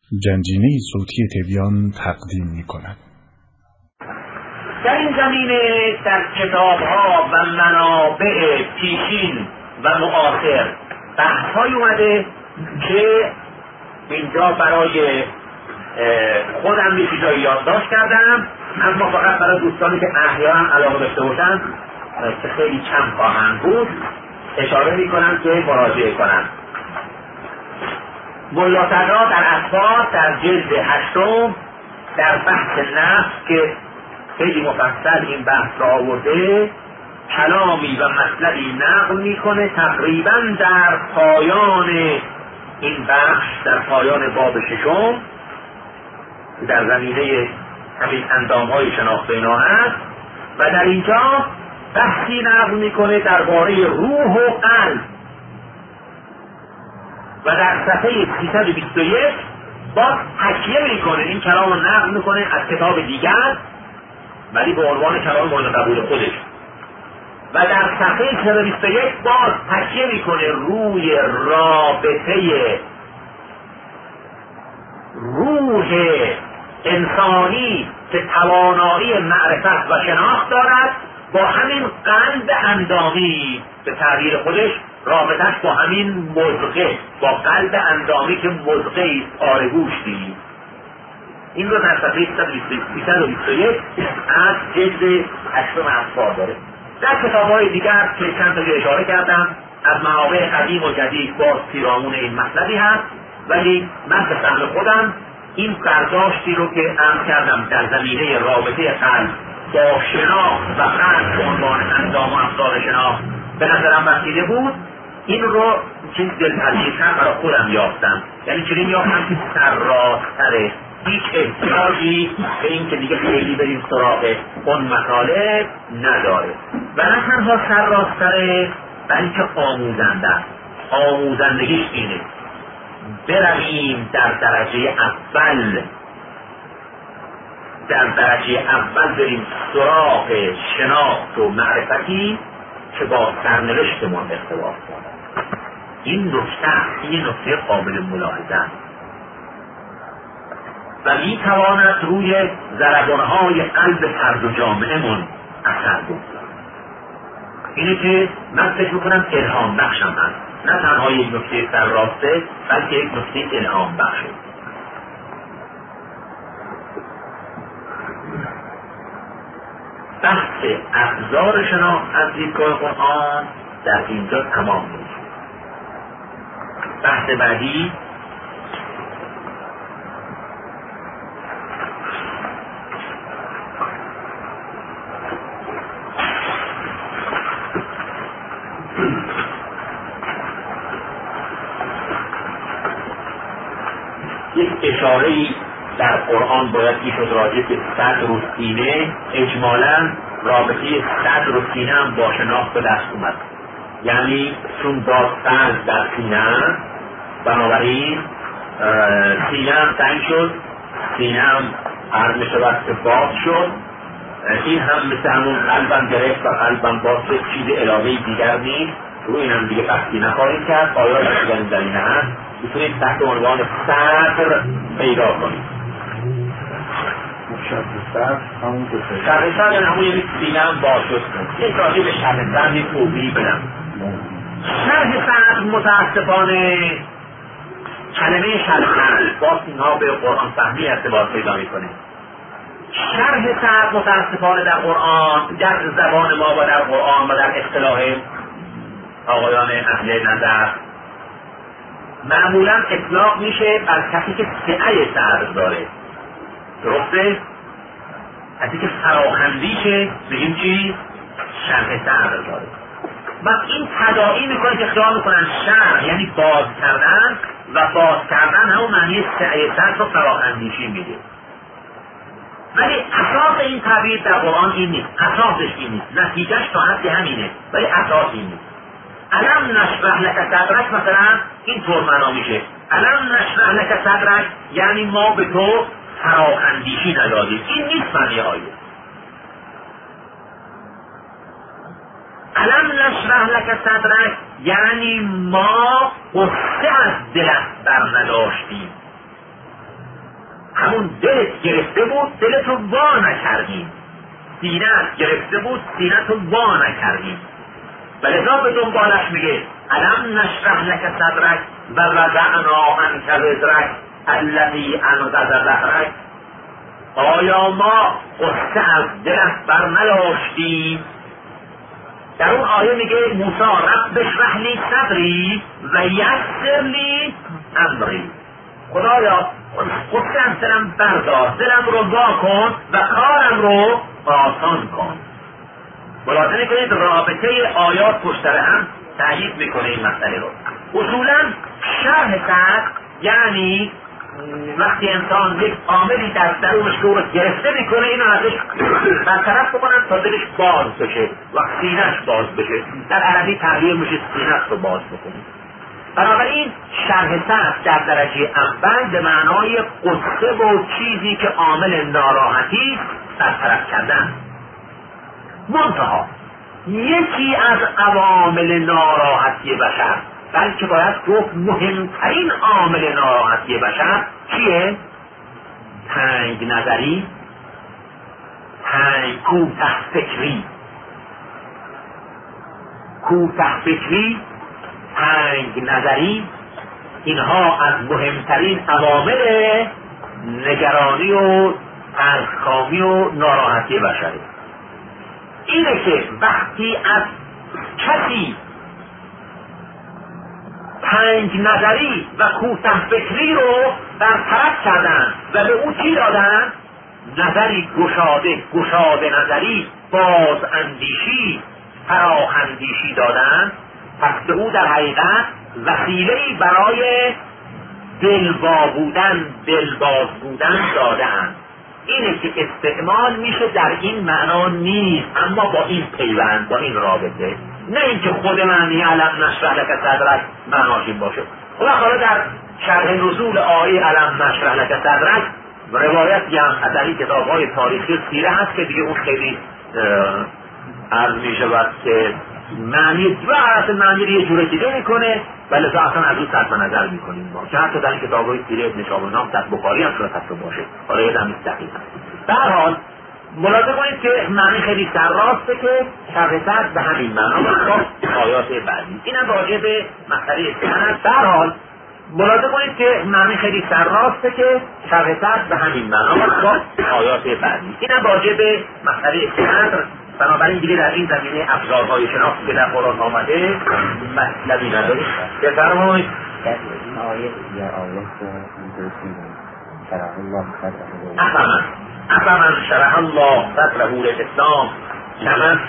گنجینه صوتی تبیان تقدیم می‌کند. در این زمینه در کتاب‌ها و منابع پیشین و معاصر بحث‌هایی اومده که اینجا برای خودم یه چیزایی یادداشت کردم، اما فقط برای دوستانی که احیانا علاقه داشته باشن که خیلی کم خواهند بود اشاره می‌کنم که مراجعه کنم. ملا صدرا در اخبار در جلد 8 در بحث نفس که خیلی مفصل این بحث را آورده کلامی و مطلبی نقل میکنه تقریبا در پایان این بخش، در پایان باب 6 در زمینه همین اندامهای شناخت اینا هست و در اینجا بحثی نقل میکنه درباره روح و قلب و در صفحه 321 باز تکیه میکنه، این کلام رو نقل میکنه از کتاب دیگر ولی به عنوان کلام مورد قبول خودش و در صفحه 321 باز تکیه میکنه روی رابطه روح انسانی که توانایی معرفت و شناخت دارد با همین قلب اندامی، به تعبیر خودش رابطش با همین مضغه، با قلب اندامی که مضغه است آرگوشتی. این رو در صفحه 321 از جلد 8 اخبار داره. در کتاب‌های دیگر که چند تا اشاره کردم از منابع قدیم و جدید باز پیرامون این مطلبی هست، ولی من به سهم خودم این برداشتی رو که عرض کردم در زمینه رابطه قلب با شناخت و قلب به عنوان اندام و افزار شناخت به نظرم بسیده بود، این رو چیز دلپذیرتر برای خودم یافتم، یعنی چنین یافتم که سرراستره، هیچ احتیاجی به این که دیگه خیلی بریم سراغ اون مطالب نداره و نه تنها سرراستره بلکه آموزنده است. آموزندگیش اینه برویم در درجه اول بریم سراغ شناخت و معرفتی که با سرنوشتمون ارتباط داره. این نکته قابل ملاحظه است و میتواند روی ضربانهای قلب فرد و جامعهمون اثر بگذارد. اینه که من فکر میکنم الهام بخشم هست، نه تنها یک نکته سرراسته بلکه یک نکته الهام بخشه. بحث ابزار شناخت از دیدگاه قرآن در اینجا تمام میشه. بحث بعدی یک اشاره‌ای در قرآن باید میشد راجع به صدر و سینه. اجمالاً رابطه صدر و سینه هم با شناخت به دست اومد، یعنی چون با قلب در سینه بنابراین سینه هم تنگ شد، سینه هم عرض میشود که باز شد. این هم مثل همون قلبم گرفت و قلبم باز شد، چیز الهی دیگر نیست. روی این هم دیگه بحثی نخواهیم کرد. آیات دیگر این زمینه هست میتونید تحت عنوان صدر پیدا کنید. شرح صدر همون یعنی سینه هم باز شد. یک راجع به شرح صدر یک توضیحی بدم. شرح صدر متاسفانه کلمه شرح باز اینها به قرآن فهمی ارتباط پیدا میکنه. شرح صدر متاسفانه در قرآن، در زبان ما و در قرآن و در اصطلاح آقایان اهل نظر معمولا اطلاق میشه بر کسی که سعه صدر داره. درسته؟ کسی که فراخندیشه بگیم چی؟ شرح صدر داره. و این تداعی میکنه که خیال میکنن شرح یعنی باز کردن و باز کردن همون معنی سعه صدر رو فراخندیشی میده. ولی اساس این تعبیر در قرآن این نیست، اساسش این نیست، نتیجهش تا حد همینه ولی اساس این نیست. الم نشرح لک صدرک مثلا این طور معنا میشه، الم نشرح لک صدرک یعنی ما به تو فراخندیشی ندادیم. این نیست معنی آیه. الم نشرح لک صدرک یعنی ما قصه از دلت بر نداشتیم. همون دلت گرفته بود دلت رو وا نکردیم، سینه‌ات گرفته بود سینه‌ت رو وا نکردیم. و لذا به دنبالش میگه الم نشرح لک صدرک و وضعنا عنک وزرک الذی انقض ظهرک. آیا ما قصه از دلت بر نداشتیم؟ در اون آیه میگه موسی رب اشرح لی صدری و یسر لی امری. خدایا قصه از دلم بردار، دلم رو وا کن و کارم رو آسان کن. ملاحظه کنید رابطه آیات پشت سر هم تأیید میکنه این مسئله رو. اصولا شرح صدر یعنی وقتی انسان یک عاملی در درونش رو گرفته میکنه اینو ازش برطرف بکنن تا دلش باز بشه و سینه‌اش باز بشه. در عربی تغییر میشه سینه‌اش رو باز بکنه. بنابراین شرح صدر در درجه اول به معنای قصه و چیزی که عامل ناراحتی برطرف کردن. منتها یکی از عوامل ناراحتی بشر، بلکه باید گفت مهمترین عامل ناراحتی بشر چیه؟ تنگ نظری، کوته فکری، تنگ نظری، اینها از مهمترین عوامل نگرانی و تلخکامی و ناراحتی بشره. اینه که وقتی از کسی تنگ نظری و کوته فکری رو برطرف کردن و به او چی دادن؟ نظری گشاده نظری، باز اندیشی، فراخ اندیشی دادن، پس به او در حقیقت وسیله‌ای برای دلباز بودن دادن. اینه که استعمال میشه در این معنا نیست، اما با این پیوند، با این رابطه، نه اینکه خود معنی الم نشرح لک صدرک معناش این باشه. حالا در شرح نزول آیه الم نشرح لک صدرک روایتی هم از این کتاب‌های تاریخی سیره هست که دیگه اون خیلی عرض میشود که معنی معنی رو یه جوره دیگه میکنه ولی اصلا از اون صرف نظر میکنیم ما، که حتی در این کتاب‌های سیره ابن شهاب نام در بخاری هم شده حتی باشه. حالا یه دمیست دقیق هست. به هر حال ملاحظه کنید که معنی خیلی سرراسته که شرح صدر به همین معنا با آیات بعدی. اینم راجع به مسئله سند. به هر حال ملاحظه کنید که معنی خیلی سرراسته که شرح صدر به همین معنا با آیات بعدی. اینم راجع به مسئله سند. بنابراین دیگه در این زمینه ابزارهای شناختی که در قرآن آمده مطلبی نداره. بفرمایید. در این آیه یا آیه شرح الله صدره افمن شرح الله صدره للاسلام کمن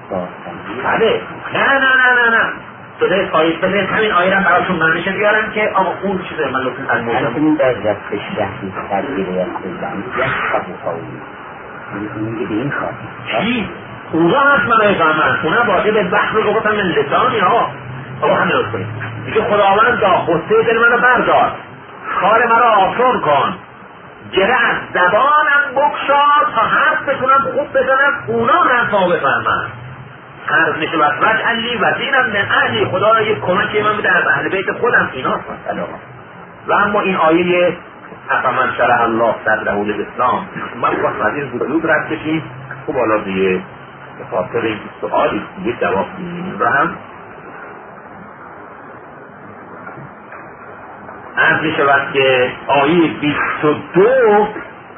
بله نه صدای خواهید بذارید همین آیه را براتون معنیش بیارم که آقا اون چیزه من لطفاً از موضوع این در رفت شهری تدبیر یستیدن یک قبوطایی میگه به این خواهد چی؟ اونجا هست من ایفهمن اونه باشه به بحث رو گفتم من لسانی ها آقا همین رو کنید میگه خداوند دا غصه دل منو بردار، کار مرا آسان کن، گره از زبانم بکشاد تا حرف بتونم خوب بزنم اونا هم تا بفهمن. حرف نشه وزرج علی وزیرم من اهلی، خدا را یک کمکی من بده از اهل بیت خودم. اینا و اما این آیه افمن شرح الله صدره للاسلام ما وقت از این وجود رد بشیم. خب حالا دیگه به خاطر این سوالی دیگه جواب میدیم و هم عرض می شود که آیه 22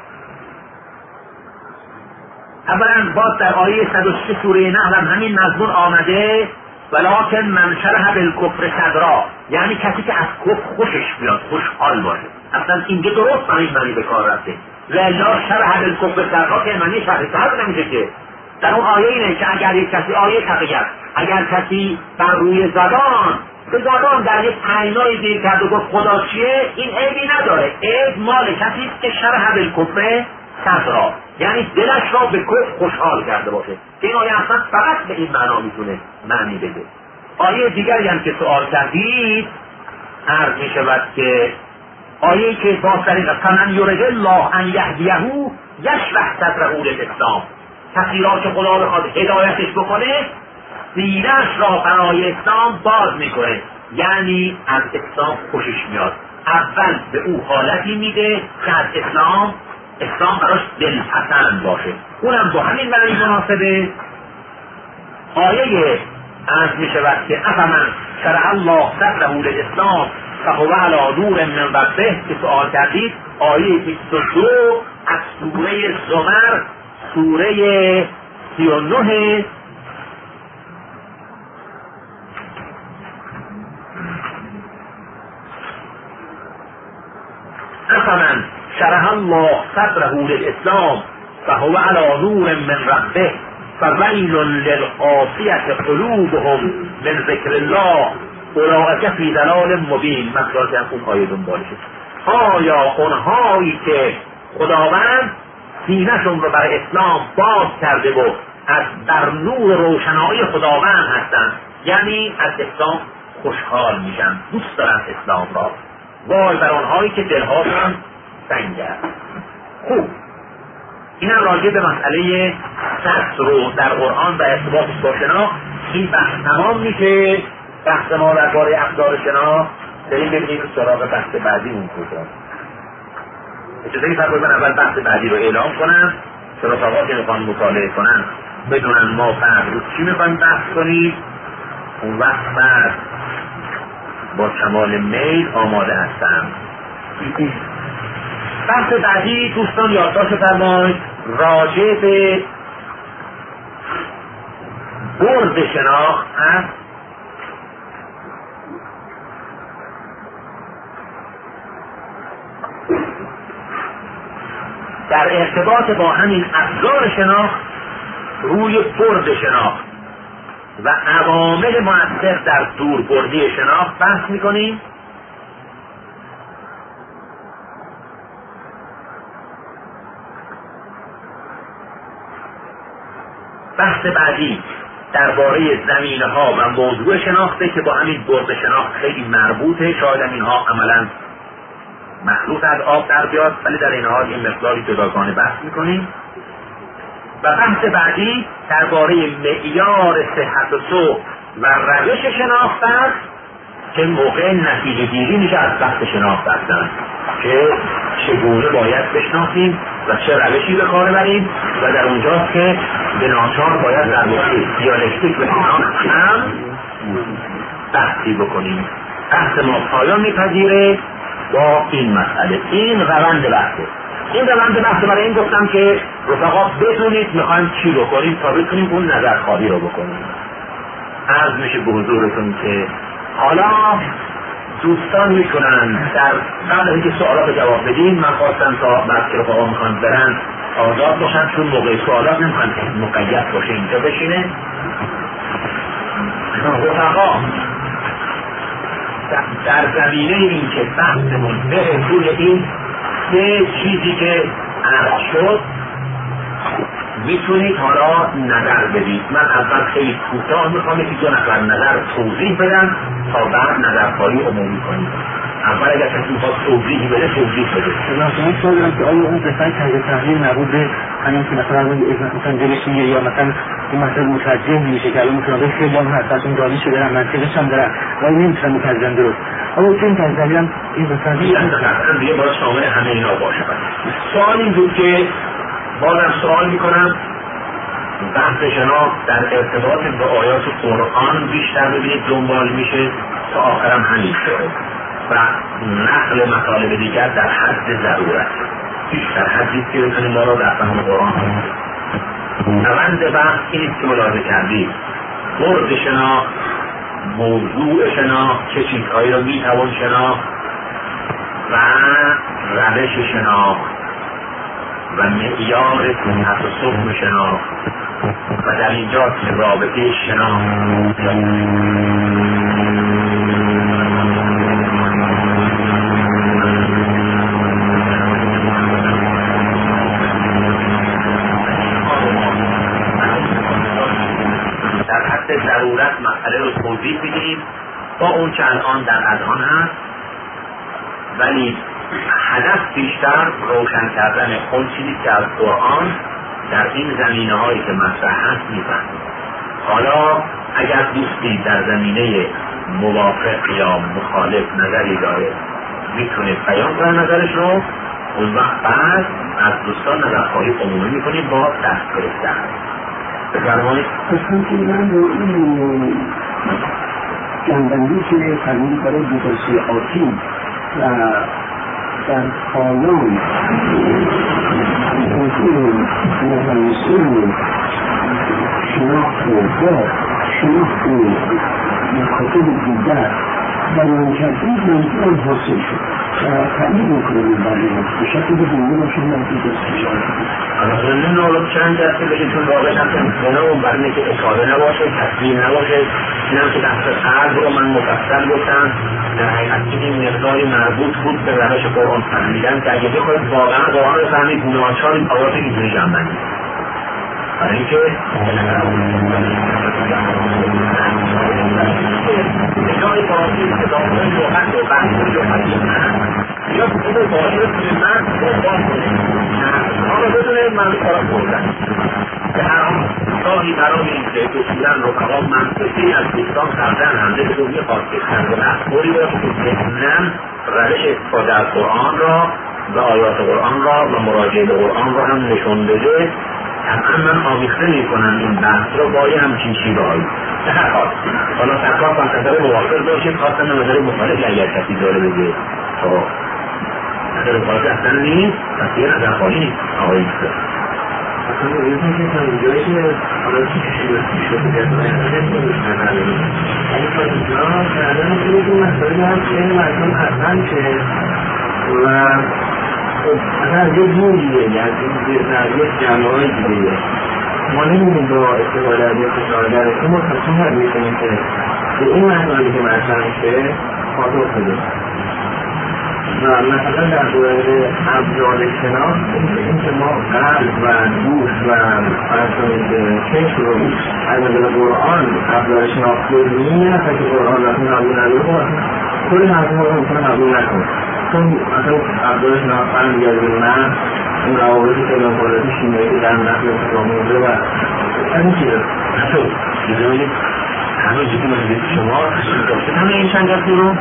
اولا باز در آیه 103 سوره نحل هم همین مضمون آمده ولکن من شرح بالکفر صدرا، یعنی کسی که از کفر خوشش بیاد، خوشحال باشه. اصلا اینجا درست به این معنی به کار رفته. لا شرح بالکفر صدرا که معنی شرح صدر نمیشه که. در اون آیه اینه که اگر یک کسی آیه شقیقت اگر کسی بر روی زبان به زبان در یک پینایی دیر کرد و گفت خدا چیه، این عیبی نداره. عیب مال کسی که شرح بالکفر صدرا، یعنی دلش را به کفر خوشحال کرده باشه. این آیه اصلا فقط به این معنا میتونه معنی بده. آیه دیگری هم که سوال کردید عرض می شود که آیه که با طریق فمن یرد الله ان یهدیه یشرح صدره للاسلام، کسی را که خدا بخواد هدایتش بکنه سینه‌اش را برای اسلام باز میکنه، یعنی از اسلام خوشش میاد، اول به او حالتی میده که از اسلام براش دلپسند باشه. اونم با همین معنی مناسبه. آیه عرض می شود که افمن شرح الله صدره للاسلام فهو علی نور من ربه که سؤال کردید، آیه 22 از سوره زمر، سوره 39. افمن شرح الله صدره للاسلام فهو علی نور من ربه فویل للقاسیة قلوبهم من ذکر الله اولئک فی ضلال مبین. مثلا که اون آیه دنبالشه. آیا اونهایی که خداوند سینه‌شون رو برای اسلام باز کرده و از در نور روشنایی خداوند هستند، یعنی از اسلام خوشحال میشن، دوست دارن اسلام را، وای بر آنهایی که دلهاشون تنگ است. خوب، این هم راجع به مسئله شخص رو در قرآن و ارتباطش با شناخت این بحث تمام میشه. بحث ما درباره ابزار شناخت بریم ببینیم سراغ بحث بعدی اون کجاست. اجازه می‌فرمایید من اول بحث بعدی رو اعلام کنم که رفقا که میخوان مطالعه کنن بدونن ما فرد رو چی میخوایم بحث کنیم. اون وقت بعد با کمال میل آماده هستم. بحث بعدی دوستان یادداشت فرمایید راجع به برد شناخت هست. در ارتباط با همین ابزار شناخت روی برد شناخت و عوامل مؤثر در دوربردی شناخت بحث میکنیم. بحث بعدی درباره زمینه‌ها و موضوع شناخته که با همین برد شناخت خیلی مربوطه. شاید هم اینها عملاً مخلوط از آب در بیاد، ولی در این حال این مقداری جداگانه بحث میکنیم. و بحث بعدی درباره معیار صحت الصبح و روش شناخت است که موقع نتیجه گیری میشه از بحث شناخت هستند که چگونه باید بشناسیم و چه روشی به کار بریم و در اونجاست که به ناچار باید در مورد دیالکتیک و شناخت هم بحثی بکنیم. بحث ما پایان میپذیره با این مسئله. این روند بحثه. این روند بحث برای این گفتم که رفقا بدونید میخوایم چی بکنیم تا بتونیم اون نظرخواهی رو بکنیم. عرض میشه به حضورتون که حالا دوستان میکنن در قبل اینکه سوالات جواب بدیم، من خواستم تا بعد که رفقا میخوان برن آزاد باشن، چون موقع سوالات نمیخوان مقید باشه اینجا بشینه. رفقا در زمینه این که بحثمون به طول این سه چیزی که عرض شد میتونید حالا نظر بدید. من اول خیلی کوتاه میخوام یکی 2 نفر نظر توضیح بدن تا بعد نظرخواهی عمومی کنید. اول اگر کسی میخواد توضیحی بده توضیح بده. من سوال دارم که آیا اون قسمت تجزیه تحلیل مربوط به همین که مثلا دلش میگه یا مثلا این مسئله متوجه میشه که الان متنابه خیلی هم هست، اصلا دانشی دارن، منطقش هم دارن ولی نمیتونن متوجهن درست. اما چون تجزیه هم این مثلا دیگه باید شامل همه اینا باشه. سوال این بود که بازم سوال میکنم بحث شناخت در ارتباط با آیات قرآن بیشتر ببینید دنبال میشه تا آخرم همین شده و نقل مطالب دیگر در حد ضرورت بیشتر حدی که بتونیم ما را در فهم قرآن روند بحث این که ملاحظه کردید برد شناخت، موضوع شناخت، چه چیزهایی را میتوان شناخت و روش شناخت و معیار صحت و صبح شناخت و در اینجا که رابطه شناخت در حد ضرورت مسئله رو توضیح میدیم با اون که الان در اذهان هست، ولی هدف بیشتر روشن کردن اون چیزی که از قرآن در این زمینه هایی که مطرح هست میفهمید. حالا اگر دوستی در زمینه موافق یا مخالف نظری داره میتونه بیان کنه نظرش رو، اون وقت بعد از دوستان نظرخواهی عمومی میکنیم با دست گرفتن. بفرمایید. من رو این جنبندی که فرمود برای دیفرانسیاتی و در پایان مهندسین شناخت با شناخت مکاتب دیگر بیان کردید منظورم حاصل شد تعیید میکنه این برنامه به شکل دیگه باشون نزدیک این نولد چند دسته بشه چون واقعا کنه اون برنامه که اشاره نباشه، تصویر نباشه. اینم که دست قلب رو من مفصل گفتم در حقیقت این مقداری مربوط بود به روش قرآن فهمیدن که اگه بخواید واقعا قرآن رو فهمید ناچار این آیات اینجوری جمع بندید. برای اینکه جای فارسی که داخل لغت و بحث و حدیثن یا خود باشه توی من قرآن آن رو بدونه من کارم بردن که هر گاهی برای این که اصولا رفقا منطقی از دوستان کردن همده که روی خواست کردن و اخباری باشه که ذهنم روش استفاده از قرآن را و آیات قرآن را و مراجعه به قرآن را هم نشون بده. طبعا من آمیخته میکنم این بحث رو با یه همچین چیزهایی به هر حال. حالا سرکار نظر موافق داشته خواستن نظر مخالفی اگر کسی داره بگه تو نظر مخالفی اصلا نیست پس یه نظر خواهی نیست آقایی نیست اصلا بگیرتون که تا اینجایی که حالا چی شده کردن که این مسائل هم خیلی مردم اصلا که و اصلا یه جوریه یعنی یک جمعه های دیگه ما نمیدونیم با استفاده از یک فشاردر ما تصمیم هم میکنیم که به این مسائلی که مطرح میشه پاسخ بده و مثلا در مورد ابزار شناخت این که ما قلب و گوش و چشم رو از نظر قرآن ابزار شناخت ببینیم نه که قرآن رسول قبول نداره کلی مردم رو میتونه قبول نکنه چون مثلا ابزار شناخت هم دیگر به من این روابطی که مقالتی شیمیایی در نقل فراموزه و این چیزه نشد دیگه بگید همه جدی مجید شما داشته همه این چند جلسی رو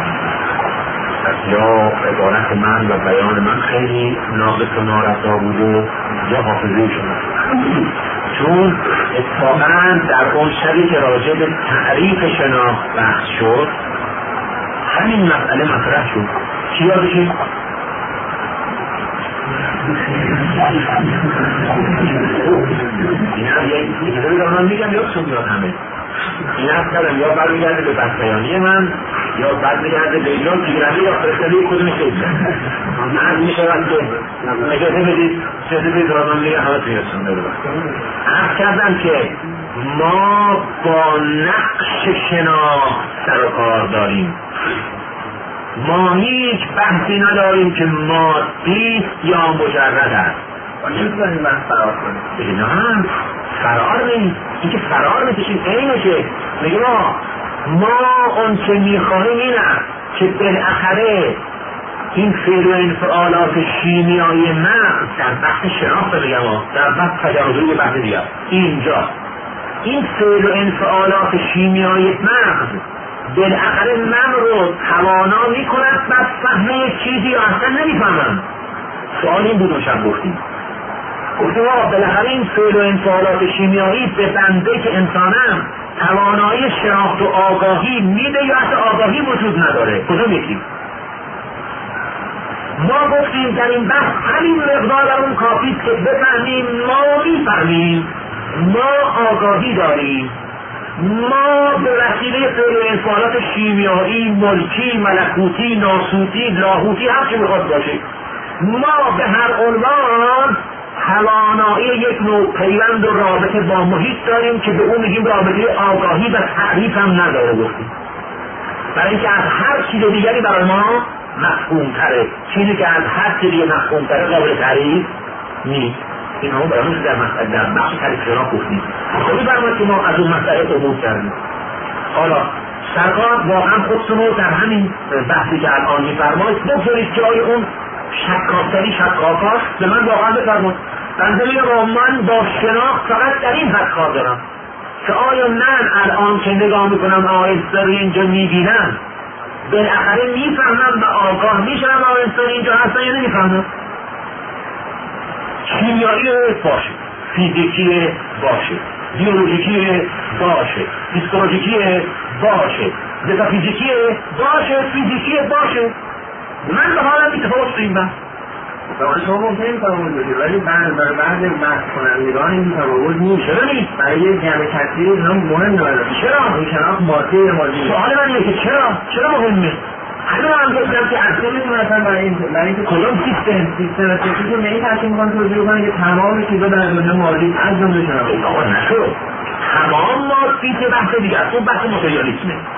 یا عبارت من و بیان من خیلی ناقص و نارسا بوده یا حافظه شما چون اتفاقا در اون شبی که راجع به تعریف شناخت بحث شد همین مسئله مطرح شد چی یادشه؟ این هم یکی دو من میگم یادشون میاد همه این هم کردم یا برمیگرده به بسیانی من یا برمیگرده به ایران تیگرمی یا فرستاده کدومی شد من میشود که اجازه بدید چیزی بدید را من میگم همه تویستون داره عرض کردم که ما با نقش شناخت سر و کار داریم ما هیچ بحثی نداریم که مادیست یا مجرد است نمیتونیم من فرار کنیم نه فرار نیست این که فرار میکشیم اینشه میگه ما اون که میخواهیم این است که بالاخره این فعل و انفعالات شیمیایی مغز در بحث شناخت بگم در بحث تجاوزی بحث دیگر اینجا این فعل و انفعالات شیمیایی مغز بالاخره من رو توانا میکند بس فهم یک چیزی یا اصلا نمیفهمم. سوال این بود شب گفتیم بالاخره این فعل و انفعالات شیمیایی به بنده که انسانم توانایی شناخت و آگاهی میده یا حتی آگاهی وجود نداره کدوم یکی؟ ما گفتیم در این بحث همین مقدار اون کافیست که بفهمیم ما میفهمیم ما آگاهی داریم ما به وسیله فعل و انفعالات شیمیایی ملکی ملکوتی ناسوتی لاهوتی هر چی میخواد باشه ما به هر عنوان توانایی یک نوع پیوند و رابطه با محیط داریم که به اون میگیم رابطه آگاهی و تعریف هم نداره گفتیم برای اینکه از هر چیز دیگری برای ما مفهوم تره چیزی که از هر چیز دیگه مفهوم تره قابل تعریف نیست این همون برای در بخش تعریف شناخت گفتیم خواهی برمید که ما از اون مسئله عبور کردیم. حالا سرکار واقعا خودتون رو در همین بحثی که الان میفرمایید بگذارید جای اون شکافتری شکافاش به من واقعا بفرمایید بنده میگم من با شناخت فقط در این حد کار دارم که آیا من الان که نگاه میکنم آهسته رو اینجا میبینم بالاخره میفهمم و آگاه میشم انسان اینجا هستن یا نمیفهمم. شیمیایی باشه، فیزیکی باشه، بیولوژیکی باشه، فیزیولوژیکی باشه، متافیزیکی باشه، فیزیکی باشه. من به حالم میتفاوت تو این بحث. واقعا شما ممکنه تفاوت باشید ولی بعد بحث کنندگان این تفاوت نیست. چرا نیست؟ برای یه جمع کثیر اینا مهم داره. چرا؟ این شناخت مادی یا مادی. سوال من اینه که چرا مهمه؟ الان هم گفتم که اصلا مثلا برای اینکه کدوم سیستم استاتیکی که این تاکید می‌کنه توضیح کنه که تمام چیزا در دنیا مادی از جمله شناخت. آقا نشو. تمام مادی که بحث دیگه است. اون بحث ماتریالیسمه.